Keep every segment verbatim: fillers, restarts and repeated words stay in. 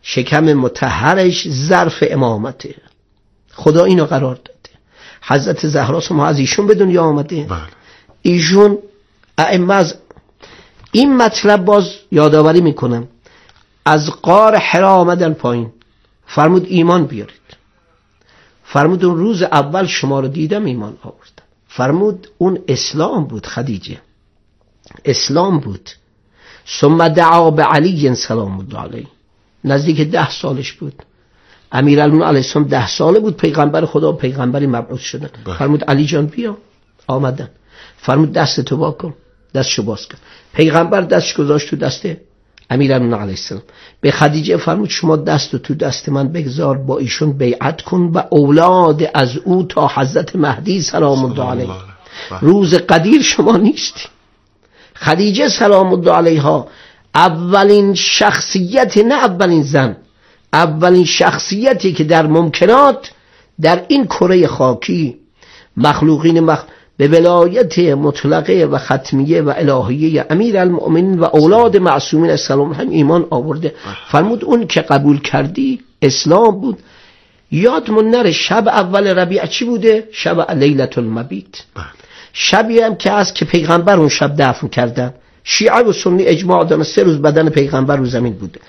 شکم مطهرش ظرف امامته. خدا اینو قرار داده. حضرت زهرا ما از ایشون به دنیا آمده. بله. ایشون ائمه از این مطلب باز یادآوری میکنم، از غار حرا آمدن پایین، فرمود ایمان بیارید. فرمود اون روز اول شما رو دیدم ایمان آوردم. فرمود اون اسلام بود خدیجه، اسلام بود. ثم دعا به علی سلام الله علیه، نزدیک ده سالش بود. امیرالمومنین علیه السلام ده ساله بود، پیغمبر خدا پیغمبری مبعوث شدن. فرمود علی جان بیا. آمدن. فرمود دست تو وا کن، دستشو باز کن. پیغمبر دستش گذاشت تو دست امیرالمومنین علیه السلام. به خدیجه فرمود شما دست تو دست من بگذار، با ایشون بیعت کن و اولاد از او تا حضرت مهدی سلام الله علیه. روز قدیر شما نیستی. خدیجه سلام الله علیها اولین شخصیت، نه اولین زن، اولین شخصیتی که در ممکنات در این کره خاکی مخلوقین مخ... به ولایت مطلقه و ختمیه و الهیه امیرالمؤمنین و اولاد معصومین السلام هم ایمان آورده. فرمود اون که قبول کردی اسلام بود. یادمون نره شب اول ربیع چی بوده؟ شب لیلة المبیت. شبی هم که از که پیغمبر اون شب دفن کردن. شیعه و سنی اجماع دارن سه روز بدن پیغمبر رو زمین بوده.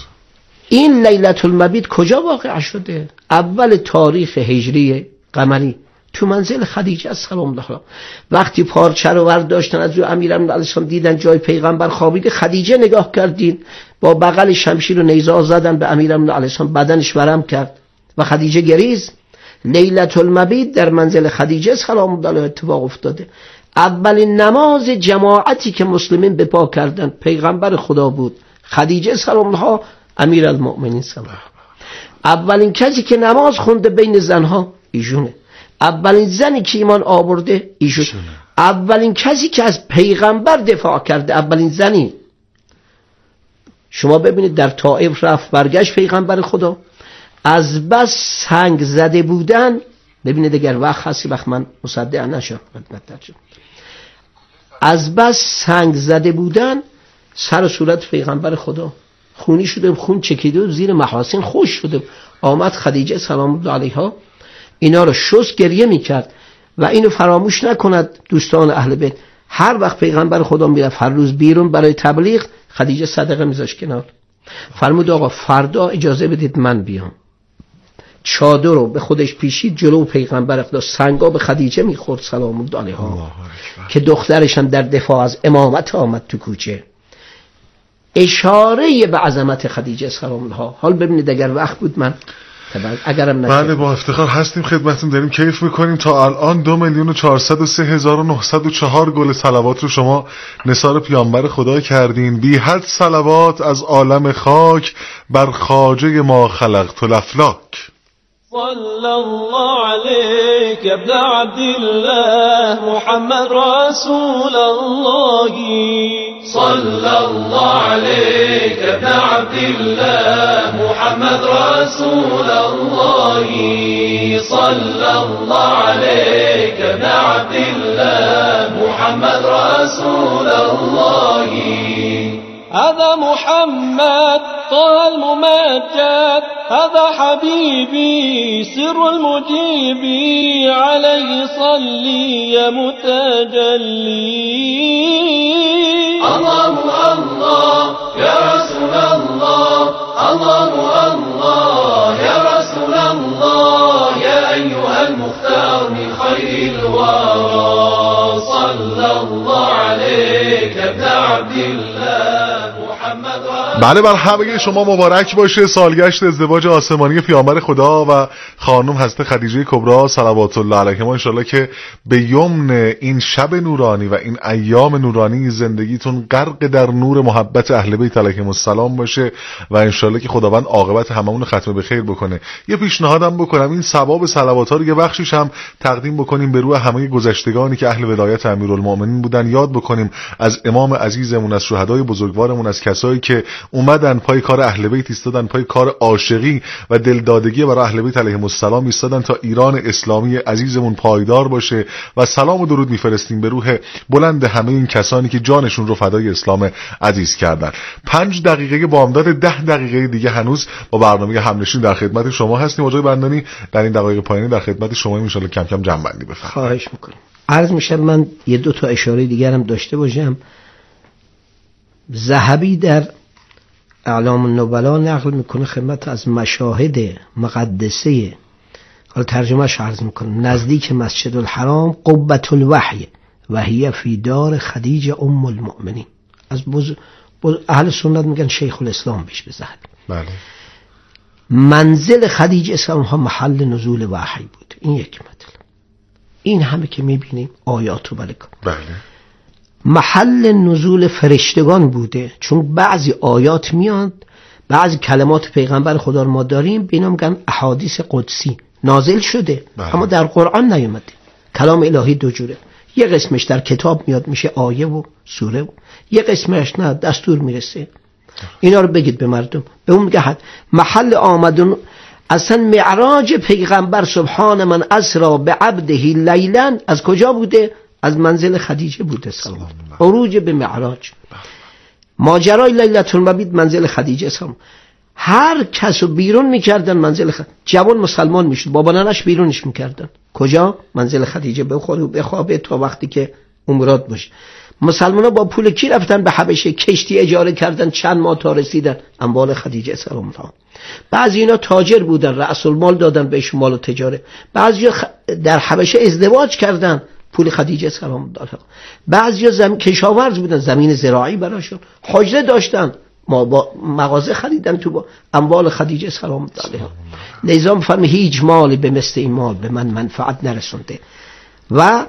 این لیلة المبیت کجا واقع شده؟ اول تاریخ هجری قمری تو منزل خدیجه سلام الله علیها. وقتی پارچه رو برداشتن از روی امیرالمومنین علیه السلام دیدن جای پیغمبر خوابیده، خدیجه نگاه کردین با بغل شمشیر و نیزه زدن به امیرالمومنین علیه السلام، بدنش ورم کرد و خدیجه گریز. لیلة المبیت در منزل خدیجه سلام الله علیها اتفاق افتاده. اولین نماز جماعتی که مسلمین به پا کردن پیغمبر خدا بود، خدیجه سلام الله، امیرالمؤمنین سلام. اولین کسی که نماز خونده بین زنها ایشونه. اولین زنی که ایمان آورده ایشون. اولین کسی که از پیغمبر دفاع کرده اولین زنی. شما ببینید در طائف رفت برگشت پیغمبر خدا، از بس سنگ زده بودن. ببینید اگر وقت هستی وقت من مصدق نشم، از بس سنگ زده بودن سر و صورت پیغمبر خدا خونی شده، خون چکیده و زیر محاسن خوش شده. آمد خدیجه سلام الله علیها اینا رو شست، گریه میکرد. و اینو فراموش نکند دوستان اهل بیت، هر وقت پیغمبر خدا میرفت هر روز بیرون برای تبلیغ، خدیجه صدقه میذاشت کنار. فرمود آقا فردا اجازه بدید من بیام. چادر رو به خودش پیشید جلو پیغمبر خدا، سنگا به خدیجه میخورد سلام الله علیها که دخترش هم در دفاع از امامت آمد تو کوچه. اشاره به عظمت خدیجه سلام الله. حال ببینید اگر وقت بود من اگرم نشد. بله با افتخار هستیم خدمتتون، داریم کیف میکنیم. تا الان دو میلیون و چهارصد و سه هزار و نهصد و چهار گل صلوات رو شما نثار پیامبر خدا کردین. بی حد صلوات از عالم خاک بر خواجه ما خلقت الافلاک. صلى الله عليك يا ابن عبد الله محمد رسول الله. صلى الله عليك يا ابن عبد الله محمد رسول الله. صلى الله عليك يا ابن عبد الله محمد رسول الله. هذا محمد طه الممجد، هذا حبيبي سر المجيبي، عليه صلي يا متجلي. الله الله يا رسول الله، الله الله يا رسول الله، يا أيها المختار من خير الورى. صلى الله عليك يا ابن عبد الله. بله بر همه شما مبارک باشه سالگشت ازدواج آسمانی پیامبر خدا و خانم حضرت خدیجه کبری صلوات الله علیها. انشالله که به یمن این شب نورانی و این ایام نورانی زندگیتون غرق در نور محبت اهل بیت علیهم السلام باشه و انشالله که خداوند عاقبت هممون ختم به خیر بکنه. یه پیشنهادم بکنم، این ثواب صلوات ها رو یه بخشیش هم تقدیم بکنیم به روح همه گذشتگانی که اهل ولایت امیرالمومنین بودن. یاد بکنیم از امام عزیزمون، از شهدای بزرگوارمون، از کسایی که اومدن پای کار اهل بیت ایستادن، پای کار عاشقی و دلدادگی برای اهل بیت علیهم السلام ایستادن تا ایران اسلامی عزیزمون پایدار باشه و سلام و درود میفرستیم به روح بلند همه این کسانی که جانشون رو فدای اسلام عزیز کردن. پنج دقیقه بامداد، ده دقیقه دیگه هنوز با برنامه همنشین در خدمت شما هستیم. آقای بندانی در این دقایق پایانی در خدمت شما، ان شاءالله کم کم جمع‌بندی بفرمایید. خواهش میکنم. عرض میشه من یه دو تا اشاره دیگر هم داشته باشم. ذهبی در اعلام النبلا نقل میکنه خدمت از مشاهد مقدسه، حالا ترجمهش عرض میکنم، نزدیک مسجد الحرام قبة الوحی و هی فی دار خدیجه ام المؤمنین. از بز... بز... اهل سنت میگن شیخ الاسلام بیش به ذهب. بله. منزل خدیجه اسلام ها محل نزول وحی بود. این یک مطلب. این همه که میبینیم آیات و بلکن. بله. محل نزول فرشتگان بوده، چون بعضی آیات میاد، بعضی کلمات پیغمبر خدا رو ما داریم به اینا میگن احادیث قدسی نازل شده. بله. اما در قرآن نیومده. کلام الهی دو جوره، یه قسمش در کتاب میاد میشه آیه و سوره و یه قسمش نه دستور میرسه. اینا رو بگید به مردم. به اون میگه محل آمدن اصلا معراج پیغمبر سبحان من اسرا به عبده لیلا از کجا بوده؟ از منزل خدیجه بوده سلام. عروج به معراج، ماجرای لیلة المبیت منزل خدیجه سلام. هر کسو بیرون میکردن منزل خدیجه، جوان مسلمان میشد بابا ننش بیرونش میکردن. کجا؟ منزل خدیجه بخوره و بخوابه تا وقتی که عمرات باشه. مسلمان‌ها با پول کی رفتن به حبشه؟ کشتی اجاره کردن چند ماه تا رسیدن اموال خدیجه سلام الله. بعضی اینا تاجر بودن، رأس المال دادن بهش مال و تجاره. بعضی در حبشه ازدواج کردن، پول خدیجه سلام الله. بعضی زمین کشاورز بودن، زمین زراعی براشون، حجره داشتن، ما با مغازه خریدن تو با اموال خدیجه سلام الله. نظام فرم هیچ مالی به مثل این مال به من منفعت نرسونده. و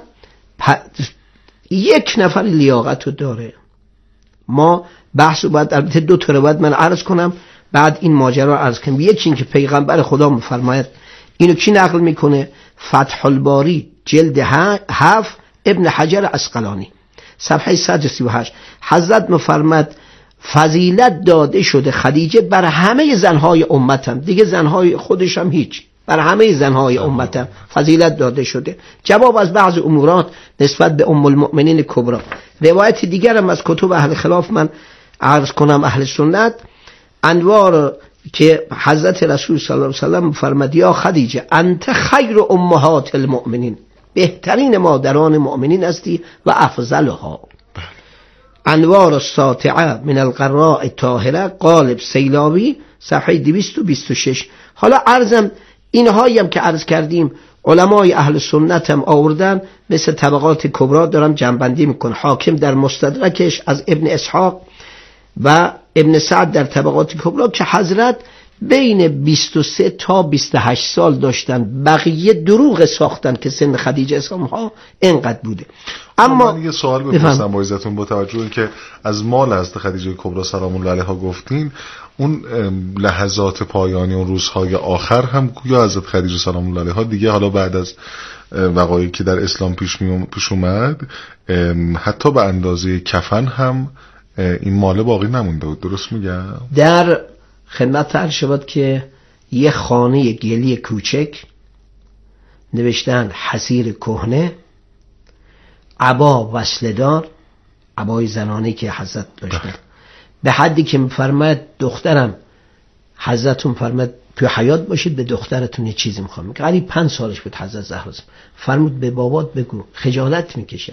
یک نفر لیاقت رو داره. ما بحث رو باید البته دو تا رو باید من عرض کنم، بعد این ماجرا رو عرض کنم. یکی این که پیغمبر خدا میفرماید، اینو کی نقل میکنه؟ فتح الباری جلد هفت ابن حجر عسقلانی صفحه صد و سی و هشت. حضرت میفرماید فضیلت داده شده خدیجه بر همه زنهای امتم، دیگه زنهای خودش هم هیچ، بر همه زنهای امتم فضیلت داده شده. جواب از بعض امورات نسبت به ام المؤمنین کبری. روایت دیگر هم از کتب اهل خلاف من عرض کنم. اهل سنت انوار که حضرت رسول صلی الله علیه و سلم فرمود یا خدیجه انت خیر امهات المؤمنین، بهترین مادران مؤمنین هستی و افضلها. انوار الساطعه من القراء الطاهره قالب سیلابی صفحه دویست و بیست و شش. حالا عرضم اینهایی هم که عرض کردیم علمای اهل سنت هم آوردن، مثل طبقات کبرا دارم جنبندی میکن. حاکم در مستدرکش از ابن اسحاق و ابن سعد در طبقات کبرا که حضرت بین بیست و سه تا بیست و هشت سال داشتن، بقیه دروغ ساختن که سن خدیجه اسلام ها اینقدر بوده. اما من یه سوال بپرسم با عزتون، با توجه که از مال حضرت خدیجه کبرا سلام الله علیها گفتین، اون لحظات پایانی اون روزهای آخر هم گویا حضرت خدیجه سلام الله علیها دیگه حالا بعد از وقایعی که در اسلام پیش می پیش اومد حتی به اندازه کفن هم این مال باقی نمونده بود، درست میگم؟ در خدمت عرض شود که یه خانه گلی کوچک نوشتن حصیر کهنه، عبا وصلدار، عبای زنانه که حضرت داشتن، به حدی که میفرماید دخترم حضرتون فرمود تو حیات باشید به دخترتون یه چیزی میخوام. میگه قریب پنج سالش بود حضرت زهرا، فرمود به بابات بگو خجالت میکشم،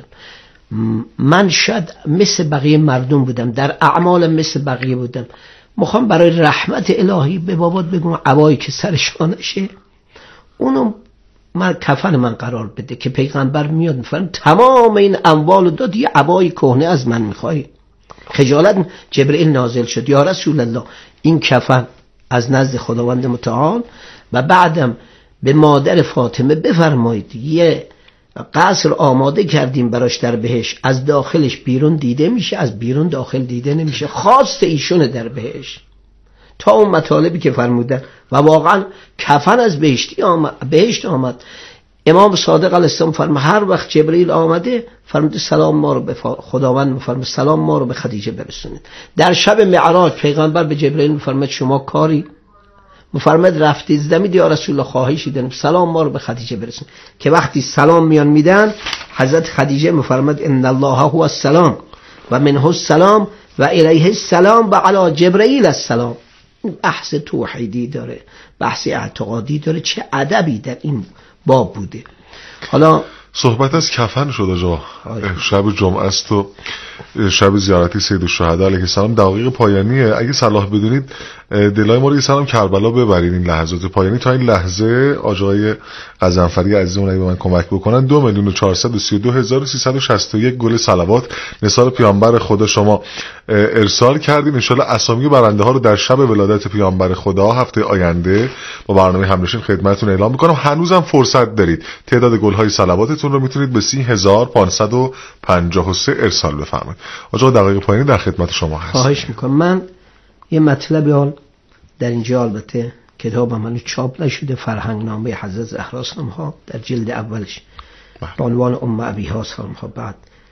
من شاید مثل بقیه مردم بودم، در اعمالم مثل بقیه بودم، میخوام برای رحمت الهی به بابات بگم عبایی که سرشانشه اونو من کفن من قرار بده که پیغمبر میاد میفرم تمام این اموالو داد، یه عبای کهنه از من میخوای؟ خجالت. جبرئیل نازل شد یا رسول الله این کفن از نزد خداوند متعال و بعدم به مادر فاطمه بفرمایید یه قصر آماده کردیم براش در بهشت، از داخلش بیرون دیده میشه، از بیرون داخل دیده نمیشه، خواست ایشونه در بهشت تا اون مطالبی که فرمودن. و واقعا کفن از بهشتی آمد، بهشت آمد. امام صادق علیه السلام فرمود هر وقت جبرئیل آمده فرمود سلام ما رو به خداوند می‌فرمود سلام ما رو به خدیجه برسونید. در شب معراج پیغمبر به جبرئیل می‌فرماد شما کاری مفرماد رفتید زمین یا رسول الله خواهشی دارم سلام ما رو به خدیجه برسون، که وقتی سلام میان میدن حضرت خدیجه مفرماد ان الله هو السلام و منه السلام و الیه السلام و علی جبرئیل السلام. بحث توحیدی داره، بحث اعتقادی داره، چه ادبی در این باب بوده. حالا صحبت از کفن شد آجا، شب جمعه است و شب زیارتی سید الشهدا علیه السلام دقایق پایانیه. اگه صلاح بدونید دلای ما رو یه سلام کربلا ببرید این لحظات پایانی. تا این لحظه آجای غضنفری عزیزمون اگه به من کمک بکنن دو میلیون و چهارصد و سی و دو هزار و سیصد و شصت و یک گل صلوات نثار پیامبر خدا شما ارسال کردین. ان شاءالله اسامی برنده ها رو در شب ولادت پیامبر خدا هفته آینده با برنامه همنشین خدمتتون اعلام میکنم. هنوزم فرصت دارید، تعداد گل های صلواتتون رو میتونید به سی هزار و پانصد و پنجاه و سه ارسال بفرمایید. آجا دقایق پایانی در خدمت شما هست. خواهش میکنم. من یه مطلبی حال در اینجا البته کتابم هنوز چاپ نشده، فرهنگنامه حضرت زهرا سلام ها در جلد اولش به عنوان ام ابیها سلام ها. بعد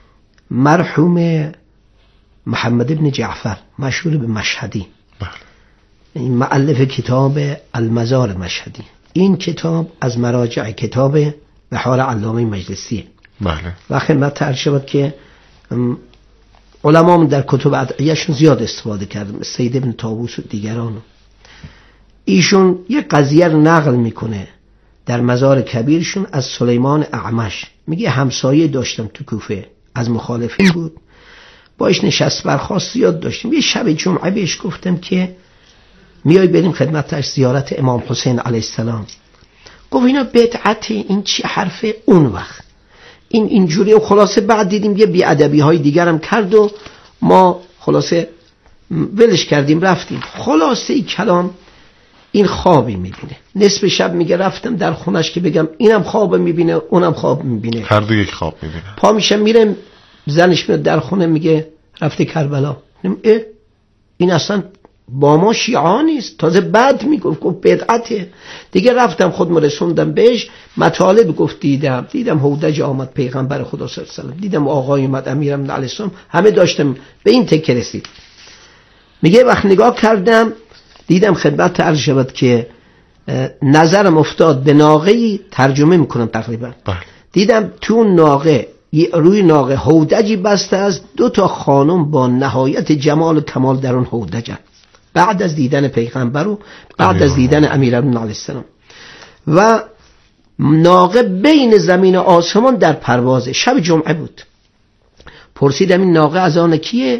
مرحوم محمد ابن جعفر مشهور به مشهدی، این مؤلف کتاب المزار مشهدی، این کتاب از مراجع کتاب بحار علامه مجلسیه. بله. و خدمت عرض شود که علماء در کتب ادعیه‌شون زیاد استفاده کردن، سید ابن طاووس و دیگران. ایشون یه قضیه رو نقل میکنه در مزار کبیرشون از سلیمان اعمش، میگه همسایه داشتم تو کوفه از مخالفین بود، باش نشست برخاست زیاد داشتیم. یه شب جمعه بهش گفتم که میای بریم خدمتش زیارت امام حسین علیه السلام. گفت اینا بدعت، این چی حرفه؟ اون وقت این اینجوری. و خلاصه بعد دیدیم یه بی‌ادبی های دیگر هم کرد و ما خلاصه ولش کردیم رفتیم. خلاصه این کلام این خوابی میبینه، نصف شب میگه رفتم در خونش که بگم اینم خواب میبینه اونم خواب میبینه، هر دو یک خواب میبینه. پا میشه میره زنش میاد در خونه میگه رفته کربلا. اه این اصلا با ما شیعه نیست، تازه بعد میگفت گفت بدعته. دیگه رفتم خودم رسوندم بهش مطالب، گفت دیدم دیدم هودج آمد پیغمبر خدا صلی الله علیه و سلم، دیدم آقای اومد امیرم علیه السلام، همه داشتم به این تکه رسید. میگه وقت نگاه کردم دیدم خدمت عرض شود که نظرم افتاد به ناقه‌ای، ترجمه میکنم تقریبا. بله. دیدم تو ناقه روی ناقه هودجی بسته از دو تا خانم با نهایت جمال و کمال در اون هودجن، بعد از دیدن پیغمبر و بعد از دیدن امیرالمومنین علیه السلام. و ناقه بین زمین و آسمان در پروازه. شب جمعه بود. پرسیدم این ناقه از آن کیه؟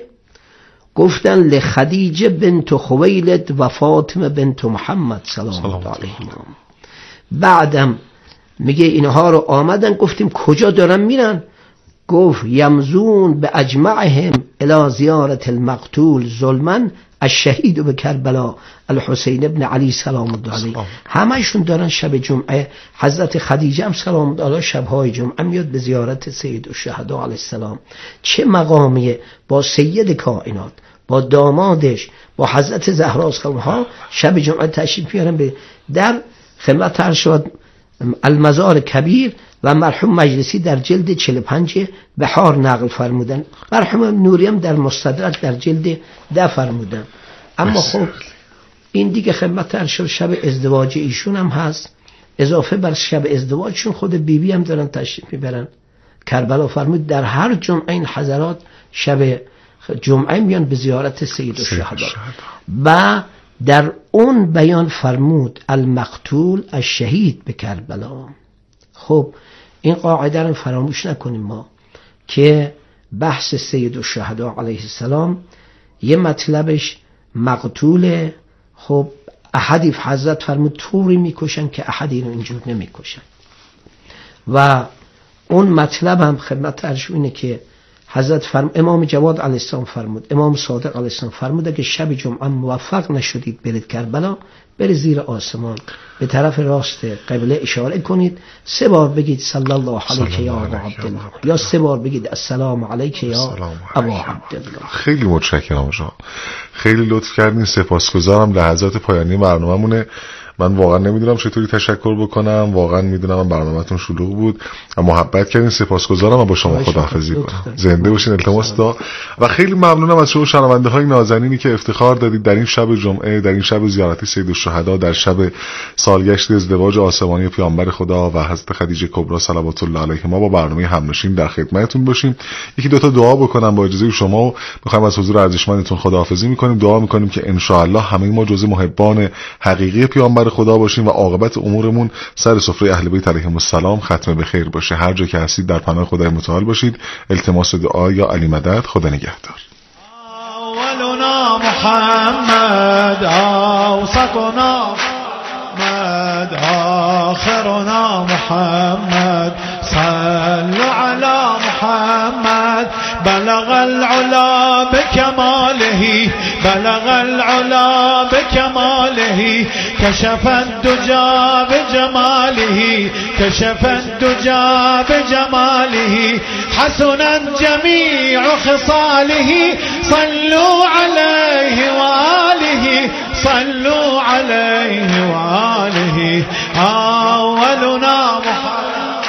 گفتن لخدیجه بنت خویلد و فاطمه بنت محمد سلام الله علیهما. بعدم میگه اینها رو آمدن، گفتیم کجا دارن میرن؟ گفت یمزون به اجمعهم الی زیارت المقتول ظلما الشهید به کربلا الحسین ابن علی سلام الله علیه. همشون دارن شب جمعه. حضرت خدیجه هم سلام الله علیها شبهای جمعه میاد به زیارت سید الشهدا علیه السلام. چه مقامیه با سید کائنات، با دامادش، با حضرت زهرا سلام ها شب جمعه تشریف میارن به در خدمت عرض شد المزار کبیر. و مرحوم مجلسی در جلد چهل و پنج بحار نقل فرمودن، مرحوم نوری هم در مستدرک در جلد ده فرمودن. اما خب این دیگه خدمت ارشد شب ازدواج ایشون هم هست، اضافه بر شب ازدواجشون خود بیبی بی هم دارن تشریف میبرن کربلا. فرمود در هر جمعه این حضرات شب جمعه میان به زیارت سید الشهدا. و در اون بیان فرمود المقتول الشهید به کربلا. خب این قاعده رو فراموش نکنیم ما که بحث سید الشهدا علیه السلام یه مطلبش مقتوله. خب احدی حضرت فرمود طوری میکشن که احدی رو اینجور نمیکشن. و اون مطلب هم خدمت عرض اینه که حضرت فرم امام جواد علیه السلام فرمود، امام صادق علیه السلام فرمود که شب جمعه موفق نشدید برید کربلا، برید زیر آسمان به طرف راست قبله اشاره کنید، سه بار بگید صلی الله علیک یا ابا عبدالله، یا سه بار بگید السلام علیک یا ابا عبدالله. خیلی متشکرم آقا، خیلی لطف کردین، سپاسگزارم. لحظات پایانی برنامه‌مونه. من واقعا نمیدونم چطوری تشکر بکنم. واقعا میدونم من برنامه‌تون شلوغ بود و محبت کردین. سپاسگزارم و با شما خداحافظی کنم. زنده باشین. التماس دا و خیلی ممنونم از شما شنونده‌های نازنینی که افتخار دادید در این شب جمعه، در این شب زیارت سید الشهدا، در شب سالگشت ازدواج آسمانی پیامبر خدا و حضرت خدیجه کبری صلوات الله علیهما با برنامه همنشین در خدمتتون باشیم. یکی دو تا دعا بکنم با اجازه شما و می‌خوام از حضور ارزشمندتون خداحافظی می‌کنیم. دعا می‌کنیم که ان شاء الله همه ما جزء محبان حقیقی پیامبر خدا باشیم و عاقبت امورمون سر سفره اهل بیت علیهم السلام ختم به خیر باشه. هر جا که هستید در پناه خدای متعال باشید. التماس دعا یا علی مدد. خدا نگهدار. اولنا محمد، اوسطنا محمد، آخرنا محمد، صلوا على محمد. بلغ العلا بكماله، بلغ العلا بكماله، كشف الدجى بجماله، كشف الدجى بجماله، حسنت جميع خصاله. صلوا عليه وآله، صلوا عليه وآله. أولنا محمد،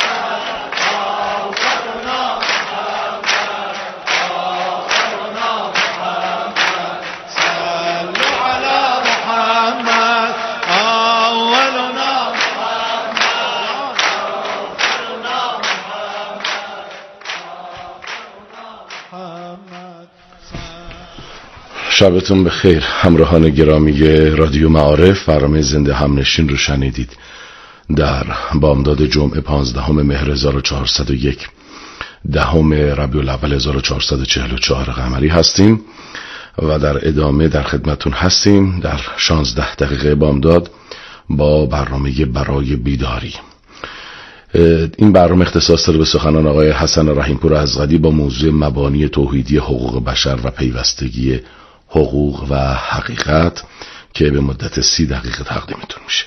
شبتون بخیر. همراهان گرامی رادیو معارف، برنامه زنده همنشین رو شنیدید. در بامداد جمعه پانزدهم مهر هزار و چهارصد و یک، دهم ربیع الاول هزار و چهارصد و چهل و چهار قمری هستیم و در ادامه در خدمتون هستیم در شانزده دقیقه بامداد با برنامه برای بیداری. این برنامه اختصاص داره به سخنان آقای حسن رحیمپور ازغدی با موضوع مبانی توحیدی حقوق بشر و پیوستگی حقوق و حقیقت که به مدت سی دقیقه تقدیمتون میشه.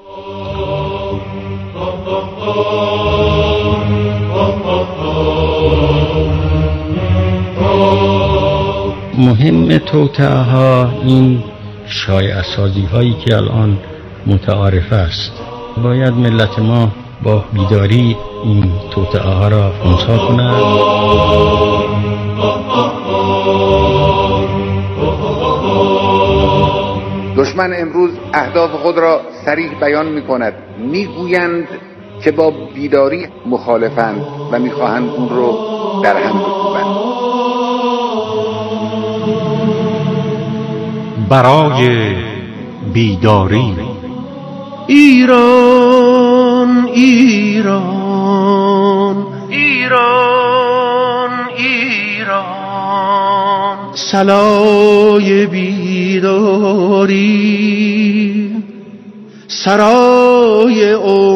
مهم توطئه ها این شایعه سازی هایی که الان متعارف است. باید ملت ما با بیداری این توطئه ها را خنثی کنند. دشمن امروز اهداف خود را صریح بیان می کند. می گویند که با بیداری مخالفند و می خواهند اون رو در هم بکوبند. برای بیداری. ایران ایران ایران ایران، صلای بیداری، سرای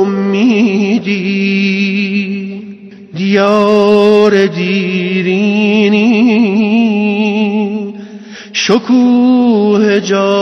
امیدی، دیار دیرینی، شکوه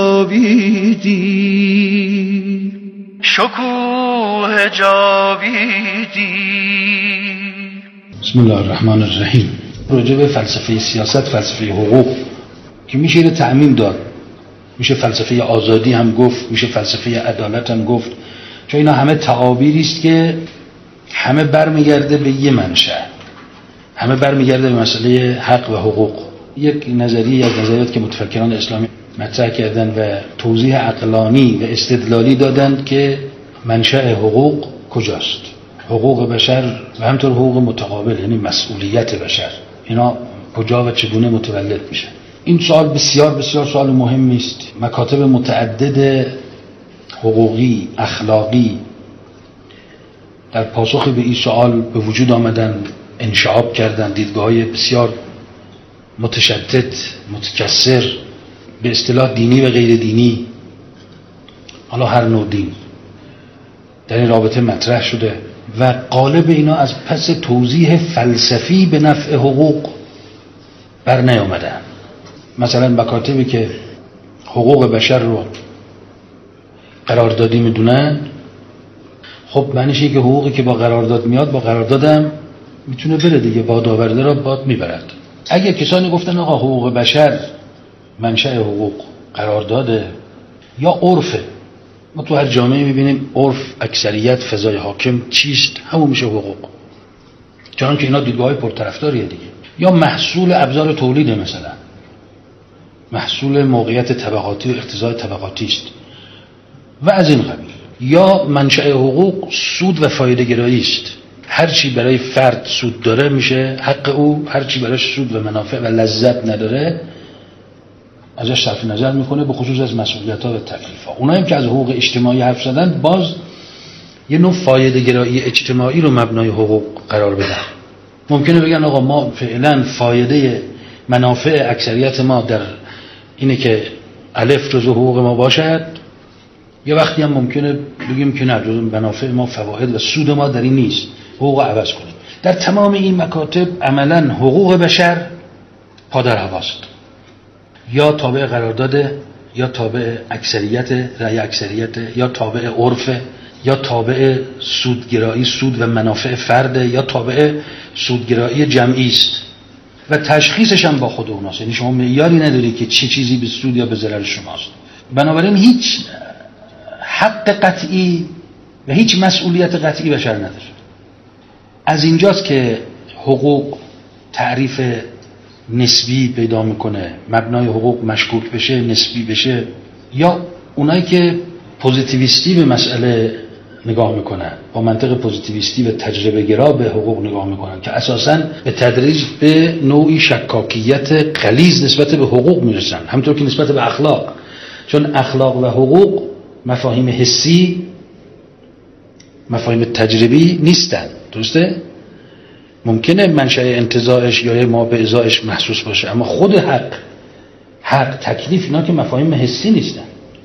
جاویدی، شکوه جاویدی. بسم الله الرحمن الرحیم. راجع به فلسفه سیاست، فلسفه حقوق که میشه اینو تعمیم داد، میشه فلسفه آزادی هم گفت، میشه فلسفه عدالت هم گفت، چون اینا همه تعابیری است که همه برمیگرده به یه منشأ، همه برمیگرده به مسئله حق و حقوق. یک نظریه از نظریات که متفکران اسلامی مطرح کردن و توضیح عقلانی و استدلالی دادند که منشأ حقوق کجاست. حقوق بشر و همطور حقوق متقابل، یعنی مسئولیت بشر، اینا کجا و چگونه متولد میشه. این سوال بسیار بسیار سوال مهمی است. مکاتب متعدد حقوقی، اخلاقی در پاسخ به این سوال به وجود آمدن، انشعاب کردن، دیدگاه‌های بسیار متشدد، متکثر، به اصطلاح دینی و غیر دینی، حالا هر نوع دین در این رابطه مطرح شده و غالب اینا از پس توضیح فلسفی به نفع حقوق بر نیامدن. مثلا مکاتبی که حقوق بشر رو قراردادی میدونن، خب معنیش اینه که حقوقی که با قرارداد میاد با قراردادم میتونه بره دیگه، باد آورده را باد میبرد. اگه کسانی گفتن آقا حقوق بشر منشأ حقوق قرارداده یا عرفه، ما تو هر جامعه میبینیم عرف، اکثریت، فضای حاکم چیست؟ همون میشه حقوق. چون که اینا دیدگاه‌های پرطرفداریه دیگه. یا محصول ابزار تولیده، مثلا محصول موقعیت طبقاتی و اقتضای طبقاتی است و از این قبیل. یا منشأ حقوق سود و فایده گرایی است. هر چی برای فرد سود داره میشه حق او، هر چی براش سود و منافع و لذت نداره ازش صرف نظر میکنه، به خصوص از مسئولیت‌ها و تکلیف‌ها. اونایی که از حقوق اجتماعی حرف زدن باز یه نوع فایده گرایی اجتماعی رو مبنای حقوق قرار بدن. ممکنه بگن آقا ما فعلا فایده منافع اکثریت ما در اینه که الف جزو حقوق ما باشد، یه وقتی هم ممکنه بگیم که نه، جزو منافع ما فواید و سود ما در این نیست، حقوق عوض کنیم. در تمام این مکاتب عملا حقوق بشر پادر هواست، یا تابع قرارداد، یا تابع اکثریت، رأی اکثریت، یا تابع عرف، یا تابع سودگرایی، سود و منافع فرد، یا تابع سودگرایی جمعی است و تشخیصش هم با خود اوناست. یعنی شما معیاری نداری که چه چیزی به سود یا به ضرر شماست. بنابراین هیچ حق قطعی و هیچ مسئولیت قطعی بشر نداره. از اینجاست که حقوق تعریف نسبی پیدا میکنه، مبنای حقوق مشکوک بشه، نسبی بشه. یا اونایی که پوزیتیویستی به مسئله نگاه میکنن، با منطق پوزیتیویستی و تجربه گرا به حقوق نگاه میکنن که اساساً به تدریج به نوعی شکاکیت غلیظ نسبت به حقوق میرسن، همونطور که نسبت به اخلاق. چون اخلاق و حقوق مفاهیم حسی، مفاهیم تجربی نیستن، درسته؟ ممکنه منشأ انتزاعش یا ما به ازاعش محسوس باشه، اما خود حق، حق، تکلیف، اینا که مفاهیم حسی نیستن.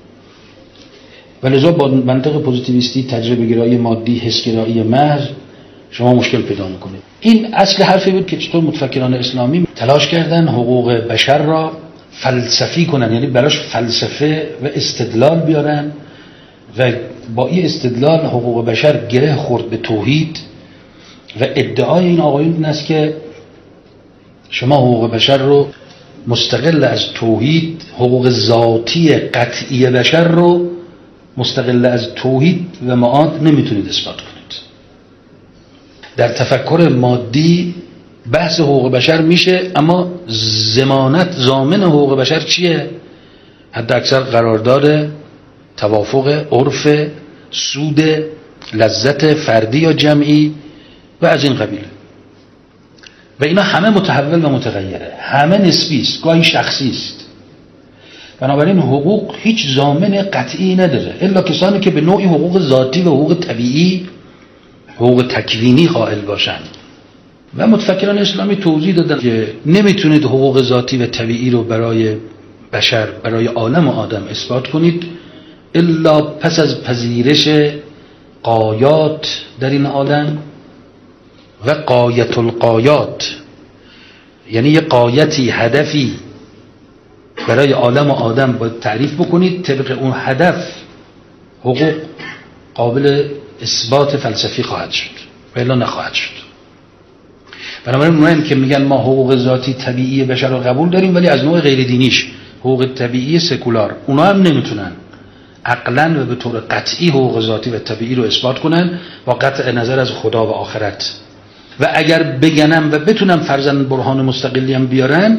ولذا با منطق پوزیتیویستی، تجربه گرایی مادی، حس گرایی محض شما مشکل پیدا میکنید. این اصل حرفی بود که چطور متفکران اسلامی تلاش کردن حقوق بشر را فلسفی کنن، یعنی براش فلسفه و استدلال بیارن و با این استدلال حقوق بشر گره خورد به توحید. و ادعای این آقایون این است که شما حقوق بشر رو مستقل از توحید، حقوق ذاتی قطعی بشر رو مستقل از توحید و معاد نمیتونید اثبات کنید. در تفکر مادی بحث حقوق بشر میشه، اما ضمانت ضامن حقوق بشر چیه؟ حد اکثر قرارداد، توافق، عرف، سود، لذت فردی یا جمعی و از این قبیل. و اینا همه متحول و متغیره، همه نسبی است، گاهی شخصی است. بنابراین حقوق هیچ ضامن قطعی نداره الا کسانی که به نوعی حقوق ذاتی و حقوق طبیعی، حقوق تکوینی قائل باشند. و متفکران اسلامی توضیح دادن که نمیتونید حقوق ذاتی و طبیعی رو برای بشر، برای عالم و آدم اثبات کنید الا پس از پذیرش غایات در این عالم و غایت الغایات، یعنی یه غایتی، هدفی برای عالم و آدم باید تعریف بکنید. طبق اون هدف حقوق قابل اثبات فلسفی خواهد شد و الا نخواهد شد. بنابراین اونایی که میگن ما حقوق ذاتی طبیعی بشر رو قبول داریم ولی از نوع غیر دینیش، حقوق طبیعی سکولار، اونا هم نمیتونن عقلاً و به طور قطعی حقوق ذاتی و طبیعی رو اثبات کنن با قطع نظر از خدا و آخرت. و اگر بگنم و بتونم فرضاً برهان مستقلی هم بیارن،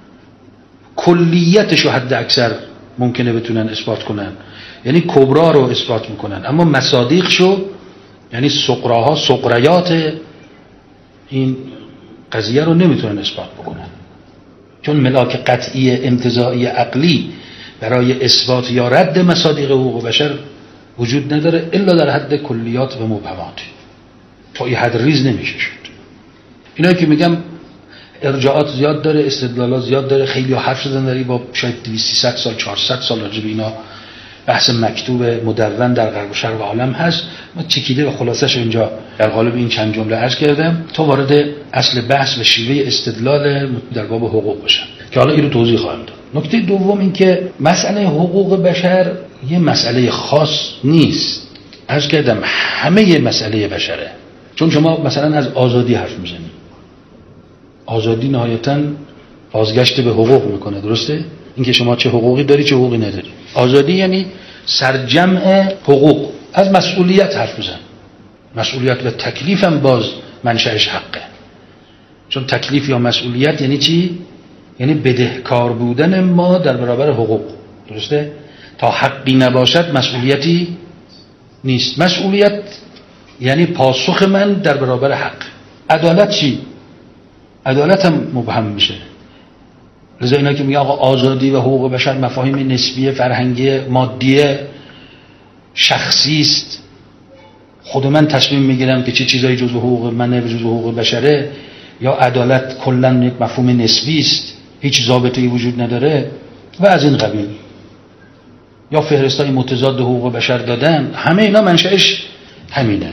کلیتش رو حد اکثر ممکنه بتونن اثبات کنن، یعنی کبرا رو اثبات میکنن، اما مصادیقشو، یعنی سقراها، سقریات این قضیه رو نمیتونن اثبات بکنن. چون ملاک قطعی انتزاعی عقلی برای اثبات یا رد مصادیق حقوق بشر وجود نداره الا در حد کلیات و مبهمات. تا این حد ریز نمیشه شد. اینایی که میگم ارجاعات زیاد داره، استدلالات زیاد داره، خیلی ها حرف زدن داری با شاید دویست سیصد سال چهارصد سال راجع به اینا بحث مکتوب مدون در غرب و شرق عالم هست. ما چکیده و خلاصش اینجا در قالب این چند جمله عرض کردم تا وارد اصل بحث و شیوه استدلال در باب حقوق بشم که حالا این رو توضیح خواهم داد. نکته دوم این که مسئله حقوق بشر یه مسئله خاص نیست، عرض کردم همه یه مسئله بشره. چون شما مثلا از آزادی حرف میزنید، آزادی نهایتاً بازگشت به حقوق میکنه، درسته؟ اینکه شما چه حقوقی داری چه حقوقی نداری. آزادی یعنی سرجمع حقوق. از مسئولیت حرف بزن. مسئولیت و تکلیف هم باز منشأش حقه، چون تکلیف یا مسئولیت یعنی چی؟ یعنی بدهکار بودن ما در برابر حقوق. درسته؟ تا حقی نباشد مسئولیتی نیست. مسئولیت یعنی پاسخ من در برابر حق. عدالت چی؟ عدالت هم مبهم میشه. لذا اینا که میگه آقا آزادی و حقوق بشر مفاهیم نسبی، فرهنگی، مادی، شخصی است، خود من تصمیم میگیرم که چه چی چیزایی جزء حقوق منه و جزء حقوق بشره، یا عدالت کلا یک مفهوم نسبی است، هیچ ضابطه‌ای وجود نداره و از این قبیل، یا فهرستای متضاد حقوق بشر دادن، همه اینا منشأش همینه.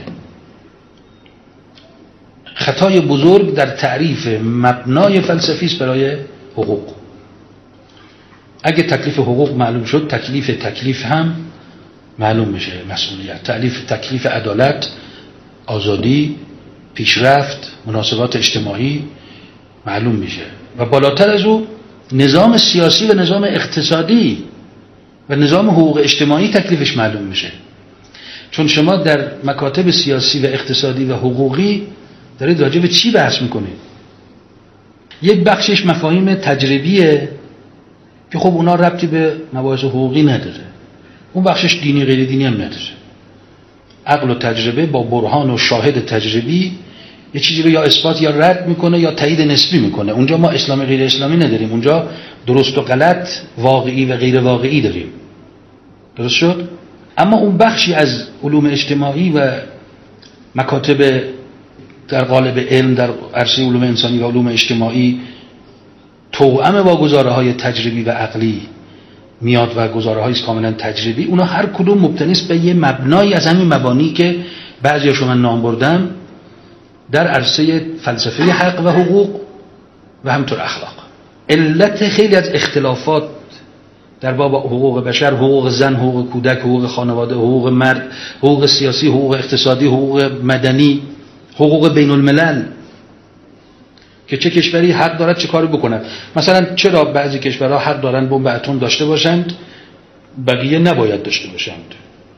خطای بزرگ در تعریف مبنای فلسفی است برای حقوق. اگه تکلیف حقوق معلوم شد، تکلیف تکلیف هم معلوم میشه. مسئولیت، تکلیف تکلیف عدالت، آزادی، پیشرفت، مناسبات اجتماعی معلوم میشه. و بالاتر از او نظام سیاسی و نظام اقتصادی و نظام حقوق اجتماعی تکلیفش معلوم میشه. چون شما در مکاتب سیاسی و اقتصادی و حقوقی دارید راجع به چی بحث میکنید؟ یک بخشش مفاهیم تجربیه که خب اونا ربطی به مباحث حقوقی نداره. اون بخشش دینی غیر دینی هم نداره. عقل و تجربه با برهان و شاهد تجربی یه چیزی رو یا اثبات یا رد میکنه یا تایید نسبی میکنه. اونجا ما اسلام غیر اسلامی نداریم، اونجا درست و غلط، واقعی و غیر واقعی داریم. درست شد؟ اما اون بخشی از علوم اجتماعی و مکاتب در قالب علم در عرصه علوم انسانی و علوم اجتماعی توأم با گزاره‌های تجربی و عقلی میاد و گزاره‌های کاملا تجربی، اونا هر کدوم مبتنی است به یه مبنایی از همین مبانی که بعضیاشو من نام بردم در عرصه فلسفه حق و حقوق و همینطور اخلاق. علت خیلی از اختلافات در باب حقوق بشر، حقوق زن، حقوق کودک، حقوق خانواده، حقوق مرد، حقوق سیاسی، حقوق اقتصادی، حقوق مدنی، حقوق بین الملل، که چه کشوری حق دارد چه کاری بکند. مثلا چرا بعضی کشورها حق دارن بمب اتم داشته باشند بقیه نباید داشته باشند؟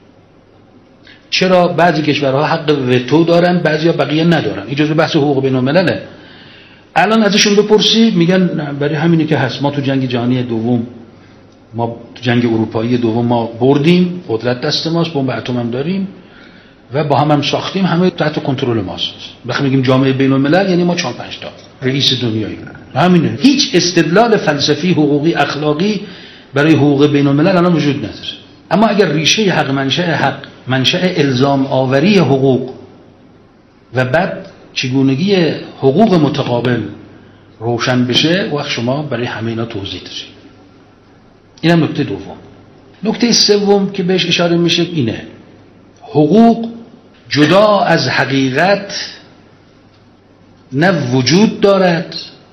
چرا بعضی کشورها حق وتو دارن بعضیا بقیه ندارن؟ این جزء بحث حقوق بین الملله. الان ازشون بپرسی میگن برای همینی که هست، ما تو جنگ جهانی دوم، ما تو جنگ اروپایی دوم ما بردیم، قدرت دست ماست، بمب اتم هم داریم و با هم هم ساختیم، همه تحت کنترل ماست. وقتی میگیم جامعه بین الملل یعنی ما چهار پنج تا رئیس دنیایی. همینه. هیچ استدلال فلسفی، حقوقی، اخلاقی برای حقوق بین الملل الان وجود نداره. اما اگر ریشه حق، منشأ حق، منشأ الزام آوری حقوق و بعد چگونگی حقوق متقابل روشن بشه، وقت شما برای همه اینا توضیح دارید. اینم نکته دوم. نکته سوم که بهش اشاره میشه اینه: حقوق جدا از حقیقت نه وجود دارد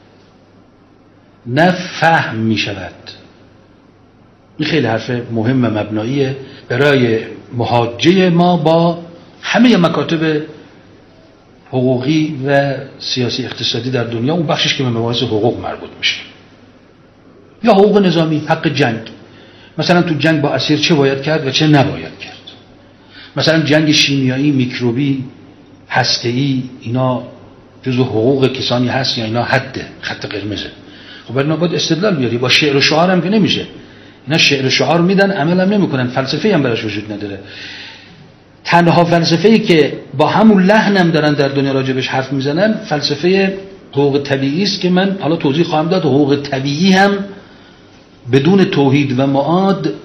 نه فهم می شود. این خیلی حرف مهم و مبناییه برای محاجه ما با همه مکاتب حقوقی و سیاسی اقتصادی در دنیا، اون بخشش که به مباحث حقوق مربوط میشه. یا حقوق نظامی، حق جنگ، مثلا تو جنگ با اسیر چه باید کرد و چه نباید کرد. مثلا جنگ شیمیایی، میکروبی، هسته‌ای، اینا جزو حقوق کسانی هست یا اینا حد خط قرمزه؟ خب برای باید استدلال بیاری. با شعر و شعار هم که نمیشه. اینا شعر و شعار میدن، عمل هم نمیکنن، فلسفه هم براش وجود نداره. تنها فلسفه‌ای که با همون لحن هم دارن در دنیا راجبش حرف میزنن فلسفه حقوق طبیعی است که من حالا توضیح خواهم داد. حقوق طبیعی هم بدون توحید و معاد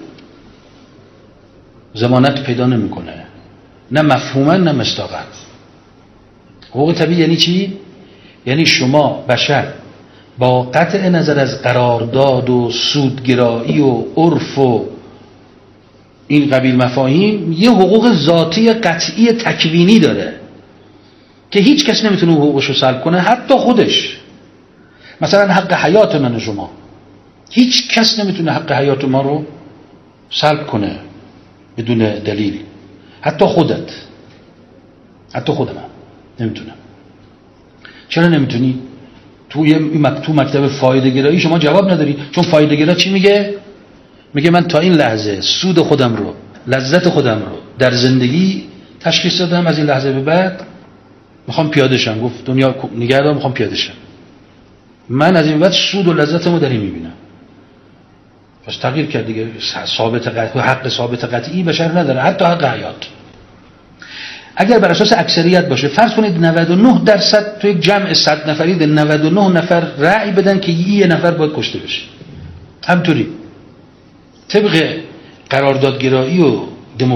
ضمانت پیدا نمیکنه، نه مفهوما نه مصداقا. حقوق طبیعی یعنی چی؟ یعنی شما بشر با قطع نظر از قرارداد و سودگرایی و عرف و این قبیل مفاهیم یه حقوق ذاتی قطعی تکوینی داره که هیچ کس نمیتونه حقوقش رو سلب کنه، حتی خودش. مثلا حق حیات من و شما، هیچ کس نمیتونه حق حیات ما رو سلب کنه بدون دلیل، حتی خودت، حتی خود من نمیتونم. چرا نمیتونی؟ توی تو مکتب فایده گرایی شما جواب نداری، چون فایده گرا چی میگه؟ میگه من تا این لحظه سود خودم رو لذت خودم رو در زندگی تشخیص دادم. از این لحظه به بعد میخوام پیاده شم. گفت دنیا نگه دار، میخوام پیاده شم. من از این بعد سود و لذتمو در این میبینم. پس تغییر کرد دیگه. ثابت قطعی، حق ثابت قطعی بشر نداره، حتی حق حیات. اگر بر اساس اکثریت باشه، فرض کنید نود و نه درصد تو یک جمع صد نفری ده نود و نه نفر رأی بدن که یه نفر باید کشته بشه، همطوری طبق قراردادگرایی و